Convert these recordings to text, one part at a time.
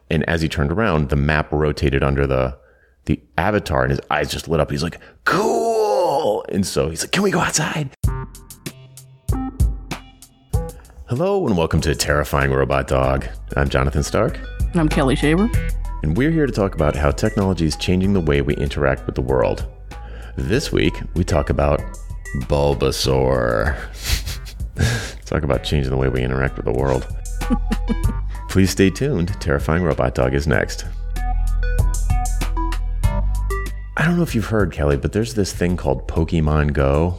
And as he turned around, the map rotated under the avatar, and his eyes just lit up. He's like, cool. And so he's like, can we go outside? Hello and welcome to Terrifying Robot Dog. I'm Jonathan Stark. I'm Kelly Shaver. And we're here to talk about how technology is changing the way we interact with the world. This week, we talk about Bulbasaur. Talk about changing the way we interact with the world. Please stay tuned. Terrifying Robot Dog is next. I don't know if you've heard, Kelly, but there's this thing called Pokemon Go.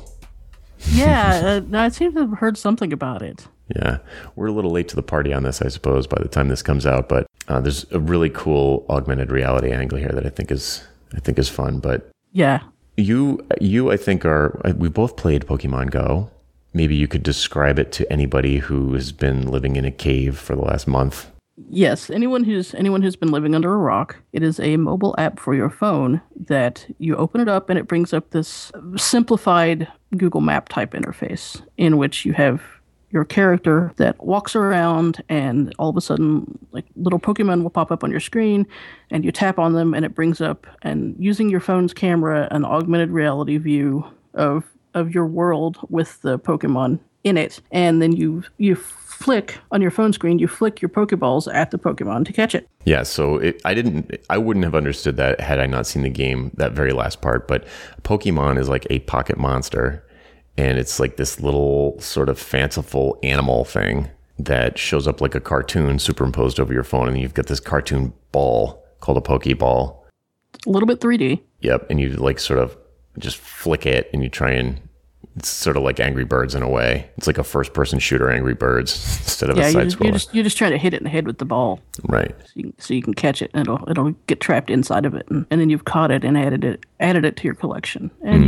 Yeah, I seem to have heard something about it. Yeah, we're a little late to the party on this, I suppose, by the time this comes out. But there's a really cool augmented reality angle here that I think is fun. But yeah, you, I think we both played Pokemon Go. Maybe you could describe it to anybody who has been living in a cave for the last month. Yes, anyone who's been living under a rock. It is a mobile app for your phone that you open it up and it brings up this simplified Google Map type interface in which you have your character that walks around, and all of a sudden, like, little Pokemon will pop up on your screen, and you tap on them, and it brings up, and using your phone's camera, an augmented reality view of your world with the Pokemon in it, and then you flick on your phone screen, you flick your Pokeballs at the Pokemon to catch it. Yeah, so I wouldn't have understood that had I not seen the game, that very last part, but Pokemon is like a pocket monster. And it's like this little sort of fanciful animal thing that shows up like a cartoon superimposed over your phone. And you've got this cartoon ball called a Pokeball. A little bit 3D. Yep. And you like sort of just flick it and you try and it's sort of like Angry Birds in a way. It's like a first person shooter Angry Birds instead of a side scroller. You're just trying to hit it in the head with the ball. Right. So you can catch it and it'll get trapped inside of it. And then you've caught it and added it to your collection. And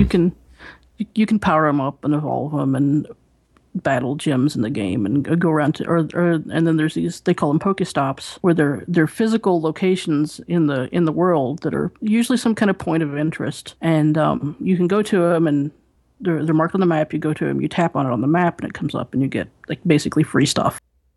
you can power them up and evolve them and battle gyms in the game and go around to, and then there's these, they call them Pokestops, where they're physical locations in the world that are usually some kind of point of interest. And you can go to them and they're marked on the map. You go to them, you tap on it on the map, and it comes up, and you get like basically free stuff,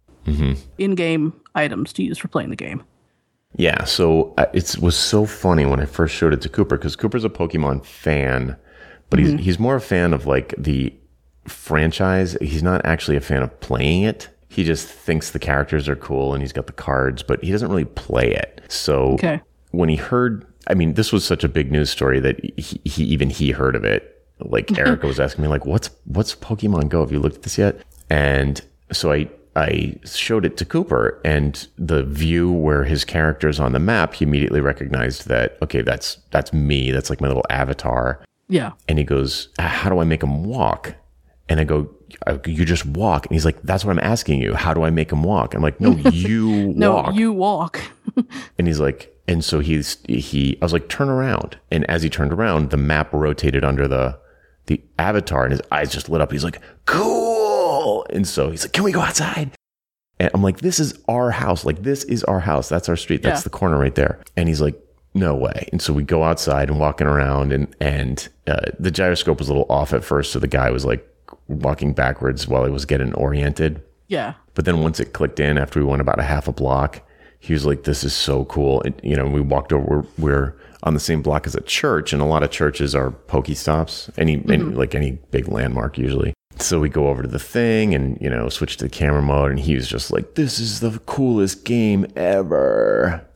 in-game items to use for playing the game. Yeah. So it was so funny when I first showed it to Cooper, because Cooper's a Pokemon fan. But he's more a fan of like the franchise. He's not actually a fan of playing it. He just thinks the characters are cool and he's got the cards, but he doesn't really play it. So when he heard, I mean, this was such a big news story that he heard of it. Like Erica was asking me, like, what's Pokemon Go? Have you looked at this yet? And so I showed it to Cooper, and the view where his character's on the map, he immediately recognized that, okay, that's me. That's like my little avatar. Yeah. And he goes, how do I make him walk? And I go, you just walk. And he's like, that's what I'm asking you. How do I make him walk? I'm like, no, you walk. No, you walk. And he's like, and so I was like, turn around. And as he turned around, the map rotated under the avatar, and his eyes just lit up. He's like, cool. And so he's like, can we go outside? And I'm like, this is our house. Like, this is our house. That's our street. That's the corner right there. And he's like, no way. And so we go outside and walking around, and the gyroscope was a little off at first. So the guy was like walking backwards while he was getting oriented. Yeah. But then once it clicked in, after we went about a half a block, he was like, this is so cool. And, we walked over, we're on the same block as a church, and a lot of churches are Pokestops, any big landmark usually. So we go over to the thing and, switch to the camera mode, and he was just like, this is the coolest game ever.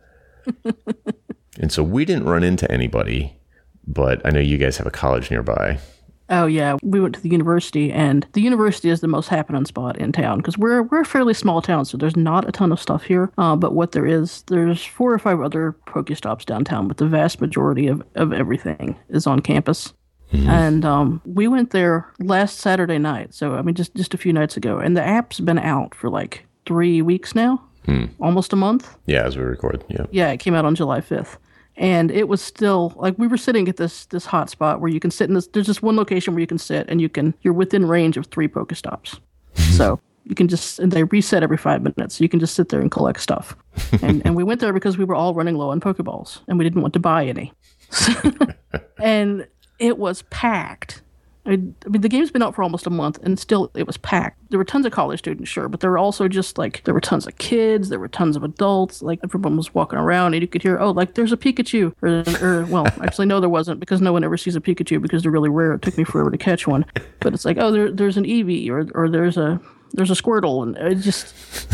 And so we didn't run into anybody, but I know you guys have a college nearby. Oh, yeah. We went to the university, and the university is the most happening spot in town because we're a fairly small town, so there's not a ton of stuff here. But what there's 4 or 5 other Pokestops downtown, but the vast majority of everything is on campus. Mm-hmm. And we went there last Saturday night, so, I mean, just a few nights ago. And the app's been out for like 3 weeks now, almost a month. Yeah, as we record, yeah. Yeah, it came out on July 5th. And it was still, like, we were sitting at this hot spot where you can sit in this, there's just one location where you can sit, and you're within range of 3 Pokestops. So you can and they reset every 5 minutes. So you can just sit there and collect stuff. And we went there because we were all running low on Pokeballs, and we didn't want to buy any. And it was packed. I mean, the game's been out for almost a month, and still it was packed. There were tons of college students, sure, but there were also just like there were tons of kids, there were tons of adults. Like everyone was walking around, and you could hear, oh, like there's a Pikachu, or well, actually no, there wasn't, because no one ever sees a Pikachu because they're really rare. It took me forever to catch one, but it's like, oh, there's an Eevee, or there's a Squirtle, and it just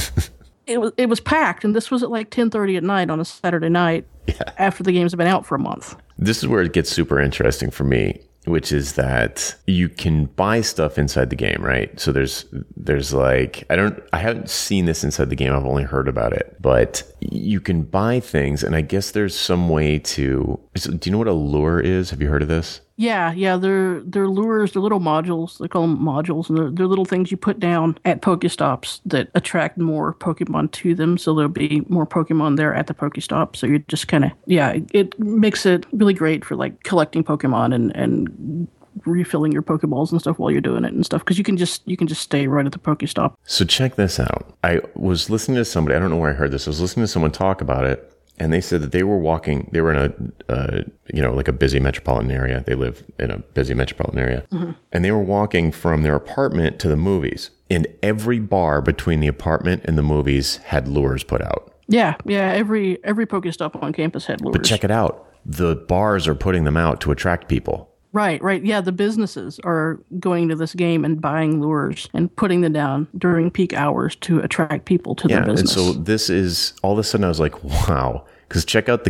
it was packed, and this was at like 10:30 at night on a Saturday night after the games have been out for a month. This is where it gets super interesting for me, which is that you can buy stuff inside the game, right? So there's like, I haven't seen this inside the game. I've only heard about it, but you can buy things. And I guess there's some way do you know what a lure is? Have you heard of this? Yeah, they're lures, they're little modules. They call them modules, and they're little things you put down at Pokestops that attract more Pokemon to them. So there'll be more Pokemon there at the Pokestop. So you're just kind of, it makes it really great for like collecting Pokemon and refilling your Pokeballs and stuff while you're doing it and stuff, because you can just stay right at the Pokestop. So check this out. I was listening to somebody, I don't know where I heard this. I was listening to someone talk about it. And they said that they were in like a busy metropolitan area. They live in a busy metropolitan area. Mm-hmm. And they were walking from their apartment to the movies. And every bar between the apartment and the movies had lures put out. Yeah. Every Pokestop on campus had lures. But check it out. The bars are putting them out to attract people. Right. Yeah, the businesses are going to this game and buying lures and putting them down during peak hours to attract people to their business. And so this is, all of a sudden I was like, wow. Because check out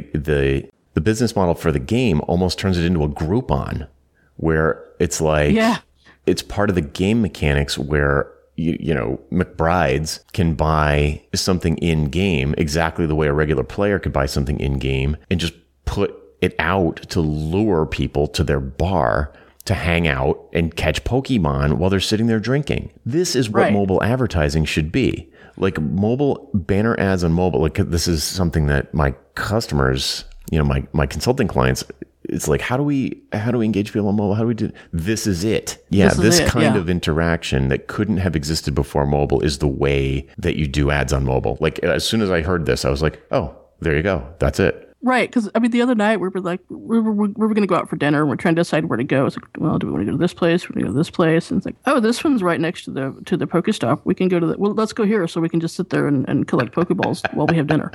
the business model for the game almost turns it into a Groupon, where it's like, it's part of the game mechanics where you know, McBride's can buy something in game exactly the way a regular player could buy something in game and just put it out to lure people to their bar to hang out and catch Pokemon while they're sitting there drinking. This is what mobile advertising should be. Like mobile banner ads on mobile. Like this is something that my customers, you know, my consulting clients, it's like, how do we engage people on mobile? How do we do? This is it. Yeah. This kind of interaction that couldn't have existed before mobile is the way that you do ads on mobile. Like as soon as I heard this, I was like, oh, there you go. That's it. Right, because I mean, the other night we were like, we were going to go out for dinner, and we're trying to decide where to go. It's like, well, do we want to go to this place? We're going to go to this place, and it's like, oh, this one's right next to the Pokestop. We can go to well, let's go here, so we can just sit there and collect Pokeballs while we have dinner.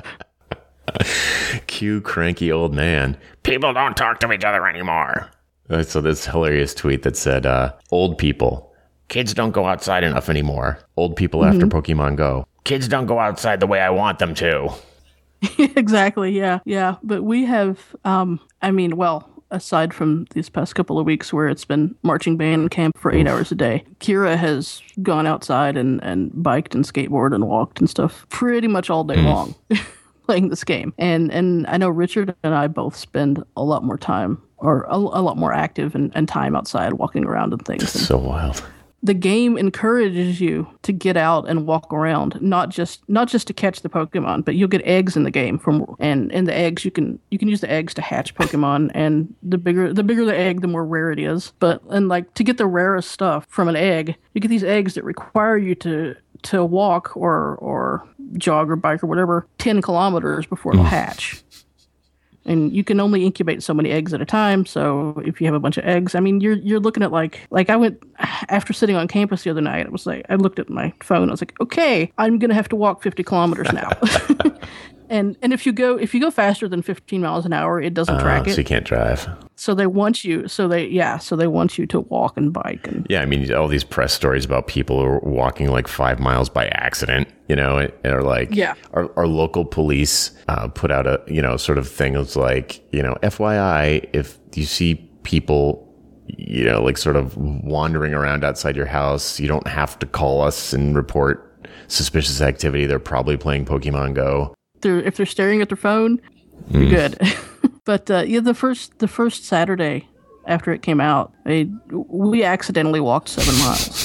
Cue cranky old man. People don't talk to each other anymore. So this hilarious tweet that said, old people, kids don't go outside enough anymore. Old people after Pokemon Go. Kids don't go outside the way I want them to. Exactly. Yeah. But we have, aside from these past couple of weeks where it's been marching band camp for 8 hours a day, Kira has gone outside and biked and skateboarded and walked and stuff pretty much all day long playing this game. And I know Richard and I both spend a lot more time or a lot more active and time outside walking around and things. That's so wild. The game encourages you to get out and walk around, not just to catch the Pokemon, but you'll get eggs in the game and the eggs you can use the eggs to hatch Pokemon, and the bigger the egg, the more rare it is. But like to get the rarest stuff from an egg, you get these eggs that require you to walk or jog or bike or whatever 10 kilometers before they'll hatch. And you can only incubate so many eggs at a time. So if you have a bunch of eggs, I mean, you're looking at like I went after sitting on campus the other night. It was like I looked at my phone. I was like, okay, I'm gonna have to walk 50 kilometers now. And if you go faster than 15 miles an hour, it doesn't track it. So you can't drive. So they want you. So they want you to walk and bike. And yeah, I mean, all these press stories about people who are walking like 5 miles by accident, you know, or like our local police put out a, you know, sort of thing. It's like, you know, FYI, if you see people, you know, like sort of wandering around outside your house, you don't have to call us and report suspicious activity. They're probably playing Pokemon Go. If they're staring at their phone, you're good. But the first Saturday after it came out, we accidentally walked 7 miles.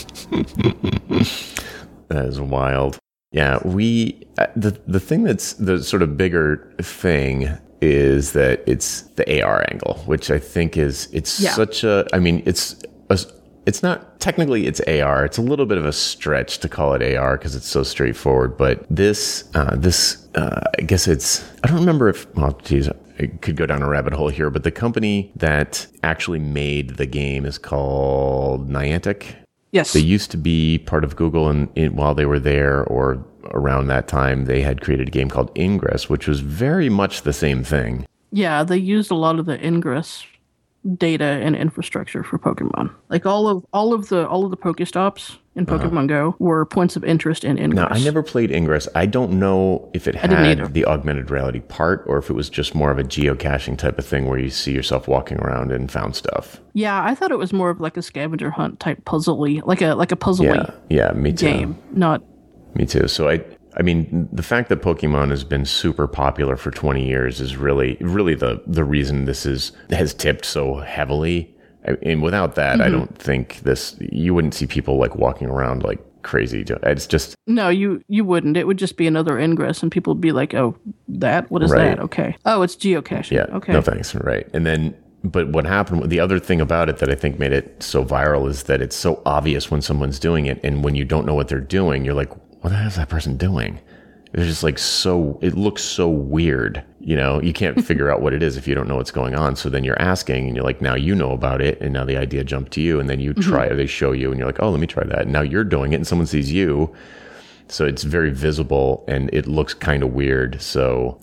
That is wild. Yeah, the thing that's the sort of bigger thing is that it's the AR angle, which I think it's such a, I mean, it's it's not technically it's AR. It's a little bit of a stretch to call it AR because it's so straightforward. But this, I guess I don't remember if, well, geez, I could go down a rabbit hole here, but the company that actually made the game is called Niantic. Yes. They used to be part of Google, and while they were there or around that time, they had created a game called Ingress, which was very much the same thing. Yeah, they used a lot of the Ingress data and infrastructure for Pokemon. Like all of the Pokestops in Pokemon Go were points of interest in Ingress. Now, I never played Ingress. I don't know if it had the augmented reality part or if it was just more of a geocaching type of thing where you see yourself walking around and found stuff. Yeah, I thought it was more of like a scavenger hunt type puzzle-y, like a puzzle-y me too. game. Not Me too. So I mean, the fact that Pokemon has been super popular for 20 years is really the reason this has tipped so heavily. And without that, I don't think you wouldn't see people like walking around like crazy. It's just... No, you wouldn't. It would just be another Ingress and people would be like, oh, what is that? Okay. Oh, it's geocaching. Yeah. Okay. No thanks. Right. And then, but what happened, the other thing about it that I think made it so viral is that it's so obvious when someone's doing it. And when you don't know what they're doing, you're like, what the hell is that person doing? It's just like it looks so weird. You can't figure out what it is if you don't know what's going on. So then you're asking and you're like, now you know about it. And now the idea jumped to you and then you try it, or they show you and you're like, oh, let me try that. And now you're doing it and someone sees you. So it's very visible and it looks kind of weird. So,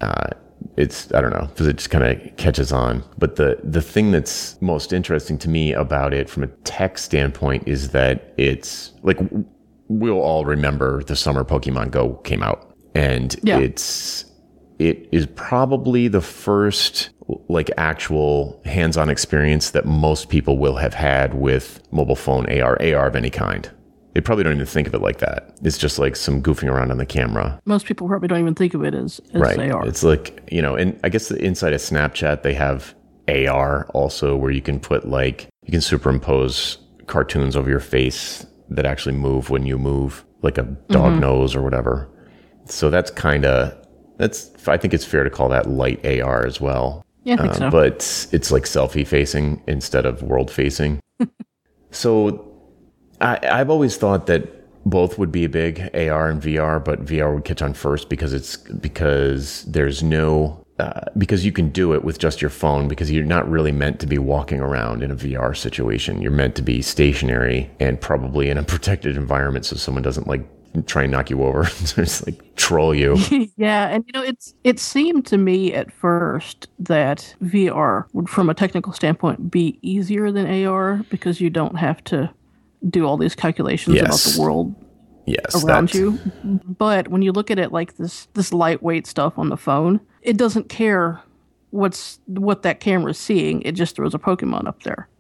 I don't know, because it just kind of catches on. But the thing that's most interesting to me about it from a tech standpoint is that it's like, we'll all remember the summer Pokemon Go came out. And it is probably the first like actual hands-on experience that most people will have had with mobile phone AR of any kind. They probably don't even think of it like that. It's just like some goofing around on the camera. Most people probably don't even think of it as right. AR. It's like, and I guess inside of Snapchat, they have AR also where you can you can superimpose cartoons over your face that actually move when you move, like a dog nose or whatever. So I think it's fair to call that light AR as well. Yeah, I think so. But it's like selfie facing instead of world facing. So I've always thought that both would be a big AR and VR, but VR would catch on first because there's no, because you can do it with just your phone because you're not really meant to be walking around in a VR situation. You're meant to be stationary and probably in a protected environment so someone doesn't like try and knock you over, just like troll you. Yeah, and it seemed to me at first that VR would, from a technical standpoint, be easier than AR because you don't have to do all these calculations about the world around you. But when you look at it like this lightweight stuff on the phone, it doesn't care what that camera's seeing. It just throws a Pokemon up there.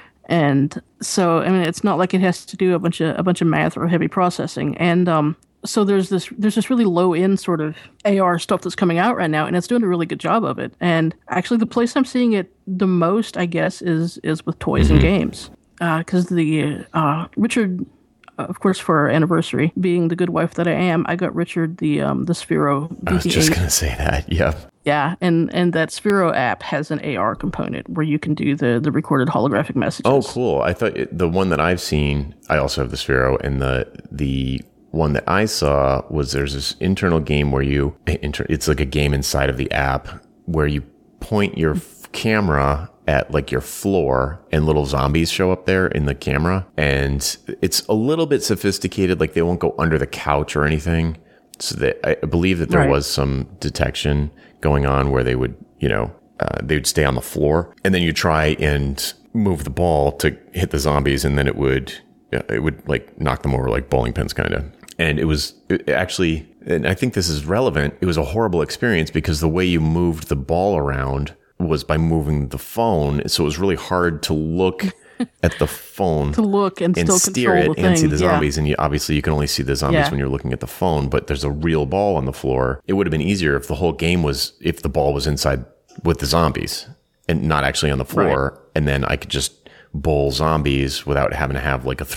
And so, I mean, it's not like it has to do a bunch of math or heavy processing. And so there's this really low end sort of AR stuff that's coming out right now, and it's doing a really good job of it. And actually, the place I'm seeing it the most, I guess, is with toys and games, because the Richard, of course, for our anniversary, being the good wife that I am, I got Richard the Sphero BB-8. I was just gonna say that. Yeah. Yeah, and that Sphero app has an AR component where you can do the recorded holographic messages. Oh, cool. I thought the one that I've seen, I also have the Sphero, and the one that I saw was there's this internal game where it's like a game inside of the app where you point your camera at like your floor and little zombies show up there in the camera. And it's a little bit sophisticated, like they won't go under the couch or anything. So that I believe that there was some detection going on where they would, they would stay on the floor and then you try and move the ball to hit the zombies and then it would like knock them over like bowling pins kind of. And it actually, and I think this is relevant, it was a horrible experience because the way you moved the ball around was by moving the phone. So it was really hard to look at the phone to look and still steer control it the thing. And see the zombies. And you can only see the zombies when you're looking at the phone, but there's a real ball on the floor. It would have been easier if the whole game if the ball was inside with the zombies and not actually on the floor. Right. And then I could just bowl zombies without having to have like a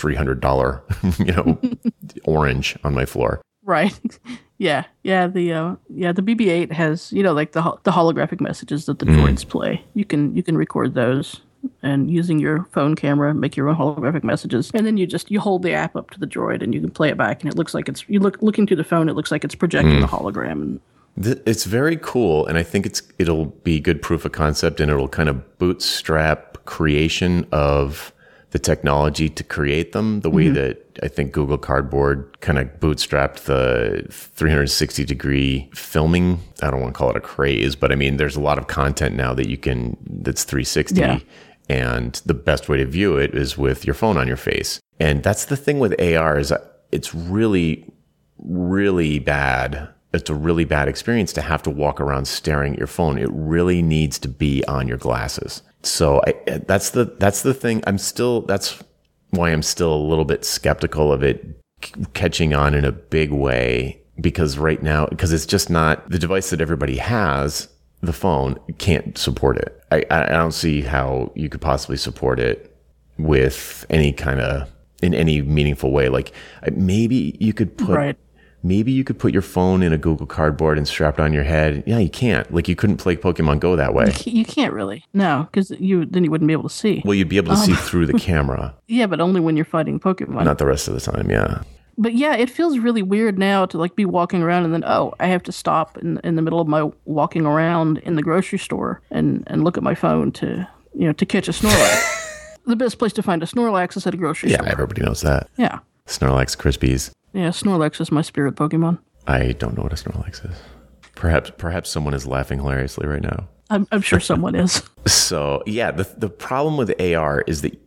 $300, orange on my floor. Right. Yeah. Yeah. The BB-8 has, like the holographic messages that the droids play. You can record those and using your phone camera, make your own holographic messages. And then you hold the app up to the Droid and you can play it back. And it looks like looking through the phone, it looks like it's projecting the hologram. It's very cool. And I think it'll be good proof of concept, and it'll kind of bootstrap creation of the technology to create them the way that I think Google Cardboard kind of bootstrapped the 360 degree filming. I don't want to call it a craze, but I mean, there's a lot of content now that's 360. Yeah. And the best way to view it is with your phone on your face. And that's the thing with AR is it's really, really bad. It's a really bad experience to have to walk around staring at your phone. It really needs to be on your glasses. So that's the thing. That's why I'm still a little bit skeptical of it catching on in a big way, because right now, it's just not the device that everybody has. The phone can't support it. I don't see how you could possibly support it with any kind of, in any meaningful way. Like maybe you could put your phone in a Google Cardboard and strap it on your head. Yeah, you can't. Like you couldn't play Pokemon Go that way. You can't really. No, because then you wouldn't be able to see. Well, you'd be able to see through the camera. Yeah, but only when you're fighting Pokemon. Not the rest of the time, yeah. But yeah, it feels really weird now to like be walking around and then, I have to stop in the middle of my walking around in the grocery store and look at my phone to catch a Snorlax. The best place to find a Snorlax is at a grocery store. Yeah, everybody knows that. Yeah. Snorlax Krispies. Yeah, Snorlax is my spirit Pokemon. I don't know what a Snorlax is. Perhaps someone is laughing hilariously right now. I'm sure someone is. So yeah, the problem with AR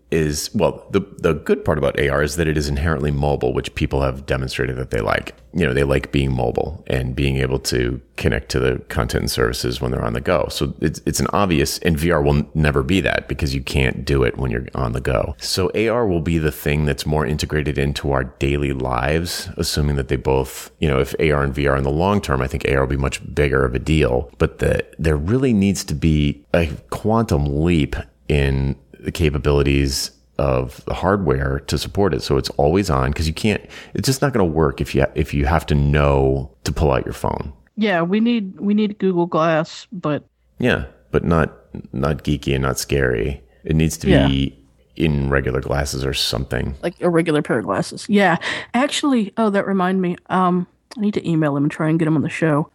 the good part about AR is that it is inherently mobile, which people have demonstrated that they like. They like being mobile and being able to connect to the content and services when they're on the go. So it's an obvious, and VR will never be that because you can't do it when you're on the go. So AR will be the thing that's more integrated into our daily lives, assuming that they both, if AR and VR in the long term, I think AR will be much bigger of a deal, but there really needs to be a quantum leap in the capabilities of the hardware to support it, so it's always on, because it's just not going to work if you have to know to pull out your phone. Yeah, we need Google Glass, but not geeky and not scary. It needs to be in regular glasses or something, like a regular pair of glasses. Yeah, actually, that reminded me. I need to email him and try and get him on the show.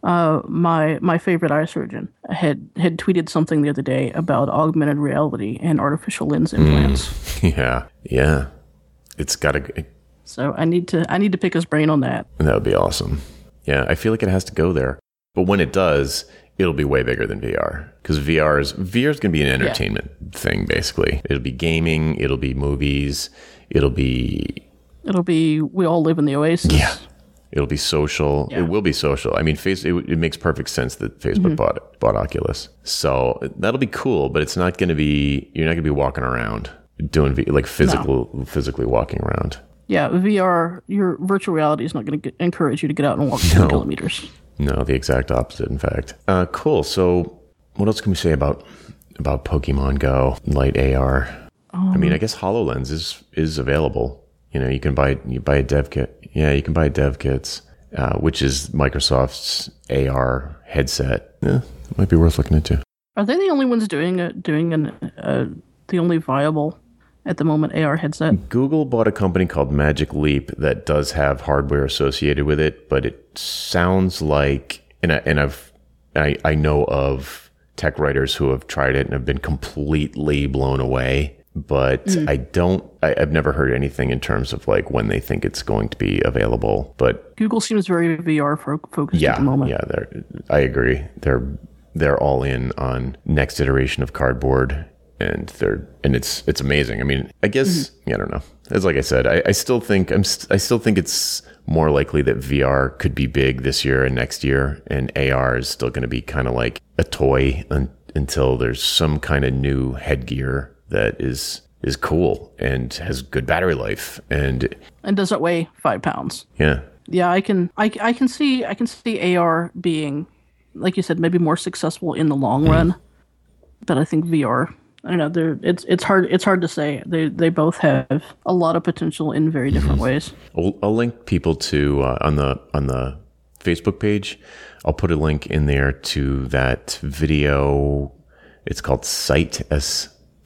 My favorite eye surgeon had tweeted something the other day about augmented reality and artificial lens implants. Yeah. It's got to. So I need to pick his brain on that. That would be awesome. Yeah, I feel like it has to go there. But when it does, it'll be way bigger than VR, because VR is going to be an entertainment thing basically. It'll be gaming. It'll be movies. It'll be we all live in the Oasis. Yeah. It'll be social. Yeah. It will be social. I mean, it makes perfect sense that Facebook bought Oculus. So that'll be cool, but it's not going to be, you're not going to be walking around doing physically walking around. Yeah, VR, your virtual reality is not going to encourage you to get out and walk 10 kilometers. No, the exact opposite, in fact. Cool. So what else can we say about Pokemon Go, Light AR? I mean, I guess HoloLens is available. You can buy a dev kit. Yeah, you can buy dev kits, which is Microsoft's AR headset. Yeah, it might be worth looking into. Are they the only ones doing the only viable at the moment AR headset? Google bought a company called Magic Leap that does have hardware associated with it, but it sounds like, I know of tech writers who have tried it and have been completely blown away. But I've never heard anything in terms of like when they think it's going to be available. But Google seems very VR focused at the moment. Yeah, I agree. They're all in on next iteration of Cardboard, and it's amazing. I mean, I guess I don't know. As like I said, I still think it's more likely that VR could be big this year and next year, and AR is still going to be kind of like a toy until there's some kind of new headgear that is cool and has good battery life and doesn't weigh 5 pounds. Yeah. Yeah, I can see AR being, like you said, maybe more successful in the long run. But I think VR, I don't know, it's hard to say. They both have a lot of potential in very different ways. I'll link people to on the Facebook page. I'll put a link in there to that video. It's called Sight,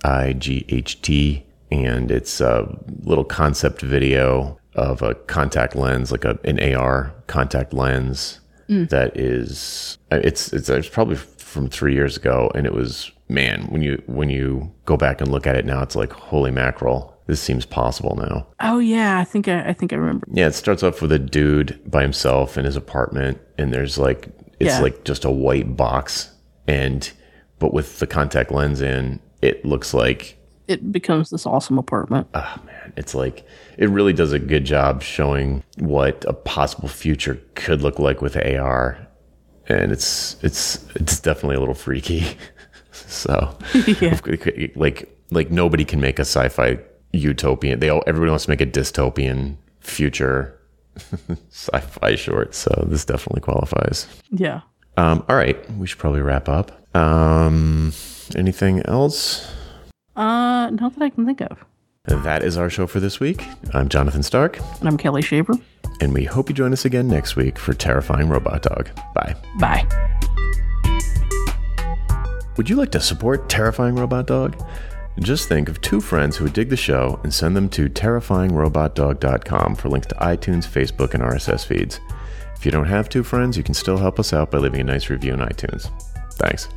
SIGHT, and it's a little concept video of a contact lens, like an AR contact lens that is, it's probably from 3 years ago, and it was, man, when you go back and look at it now, it's like, holy mackerel, this seems possible now. Oh yeah, I think I remember. Yeah, it starts off with a dude by himself in his apartment, and there's like, it's like just a white box, but with the contact lens in, it looks like it becomes this awesome apartment. Oh man, it's like, it really does a good job showing what a possible future could look like with AR, and it's definitely a little freaky. So, Yeah. like nobody can make a sci-fi utopian. Everybody wants to make a dystopian future sci-fi short. So this definitely qualifies. Yeah. All right, we should probably wrap up. Anything else? Not that I can think of. That is our show for this week. I'm Jonathan Stark. And I'm Kelly Shaver. And we hope you join us again next week for Terrifying Robot Dog. Bye. Bye. Would you like to support Terrifying Robot Dog? Just think of two friends who would dig the show and send them to terrifyingrobotdog.com for links to iTunes, Facebook, and RSS feeds. If you don't have two friends, you can still help us out by leaving a nice review on iTunes. Thanks.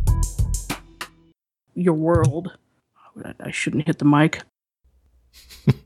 Your world. I shouldn't hit the mic.